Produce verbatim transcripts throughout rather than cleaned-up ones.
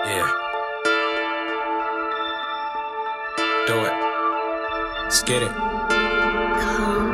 Yeah. Do it. Let's get it. I'm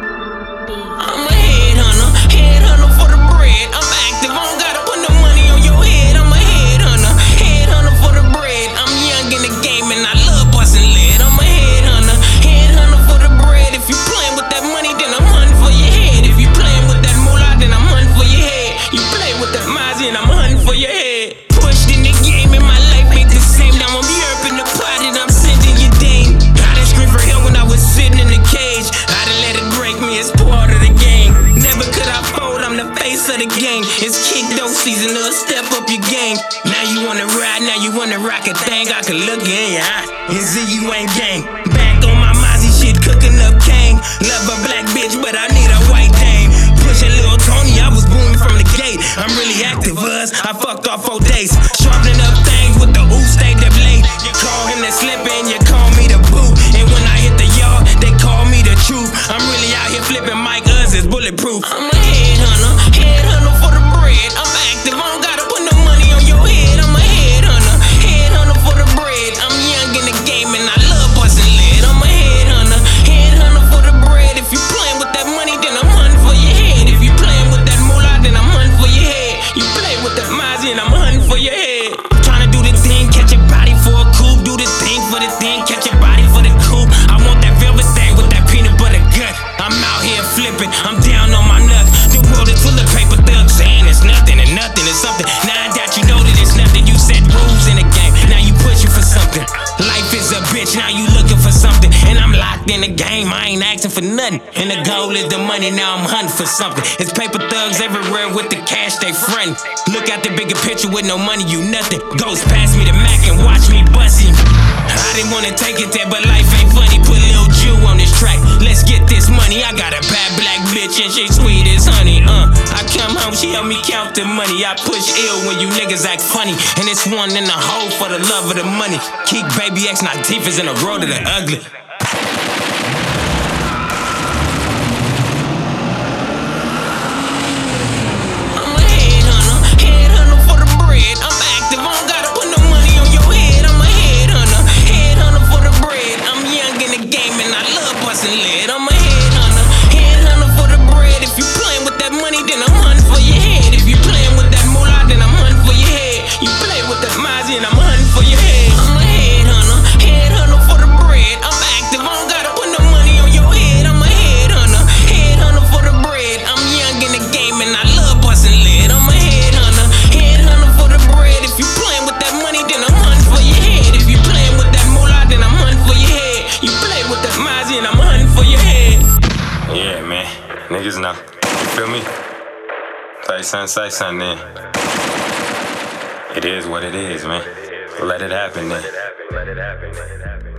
a headhunter, headhunter for the bread. I'm active, I don't gotta put no money on your head. I'm a headhunter, headhunter for the bread. I'm young in the game and I love busting lead. I'm a headhunter, headhunter for the bread. If you playing with that money, then I'm hunting for your head. If you playing with that moolah, then I'm hunting for your head. You play with that Mozzie and I'm hunting for your head. Pushed in the game and my life ain't the same. Now I'm Europe in the pot and I'm sending you dame. I done screamed for help when I was sitting in the cage. I done let it break me, it's part of the game. Never could I fold, I'm the face of the game. It's kick dough season, to step up your game. Now you wanna ride, now you wanna rock a thing. I can look you in your eye and see you ain't gang. Back on my Mozzie shit, cooking up cane. Love a black bitch, but I need a white dame. Pushing Lil Tony, I was booming from the gate. I'm really active, us. I fucked off four days. Sharpening up things with the ooh, stay the blade. You call him the slipper and you call me the boo. And when I hit the yard, they call me the truth. I'm really out here flipping Mike Us is bulletproof. I'm a headhunter, headhunter for the bread. I'm active, I don't gotta put no money on your head. I'm a headhunter, headhunter for the bread. I'm young in the game and I love busting lead. I'm a headhunter, headhunter for the bread. If you playing with that money, then I'm hunting for your head. If you playing with that moolah, then I'm hunting for your head. You play with that Mozzie and I'm hunting for your head. Tryna do the thing, catch your body for a coupe. Do the thing for the thing, catch your body for the coupe. I want that velvet thing with that peanut butter gut. I'm out here flipping, I'm down on my nuts. The world is full of paper thugs saying it's nothing and nothing is something. Now that you know that it's nothing, you set rules in the game. Now you pushing for something. Life is a bitch, now you looking for something. And I'm locked in the game, I ain't asking for nothing. And the goal is the money, now I'm hunting for something. It's paper thugs everywhere with the cash they friend. Look at the bigger picture with no money, you nothing. Ghost pass me the Mac and watch me bust him. I didn't wanna take it there, but life ain't funny. Put Lil Jew on this track, let's get this money. I got a bad black bitch and she sweet as honey. Uh, I come home, she help me count the money. I push ill when you niggas act funny. And it's one in the hole for the love of the money. Keep baby X, not teeth is in the road of the ugly. I'm a headhunter, headhunter for the bread. If you playing with that money, then I'm hunting for your head. If you playing with that moolah, then I'm hunting for your head. You play with that Mozzie and I'm hunting for your head. I'm a headhunter, headhunter for the bread. I'm active, I don't gotta put no money on your head. I'm a headhunter, headhunter for the bread. I'm young in the game and I love busting lead. I'm a headhunter, headhunter for the bread. If you playing with that money, then I'm hunting for your head. If you playing with that moolah, then I'm hunting for your head. You play with that Mozzie and I'm hunting for your head. Yeah, man. Niggas know. You feel me? Say something, say something then. It is what it is, man. Let it happen then.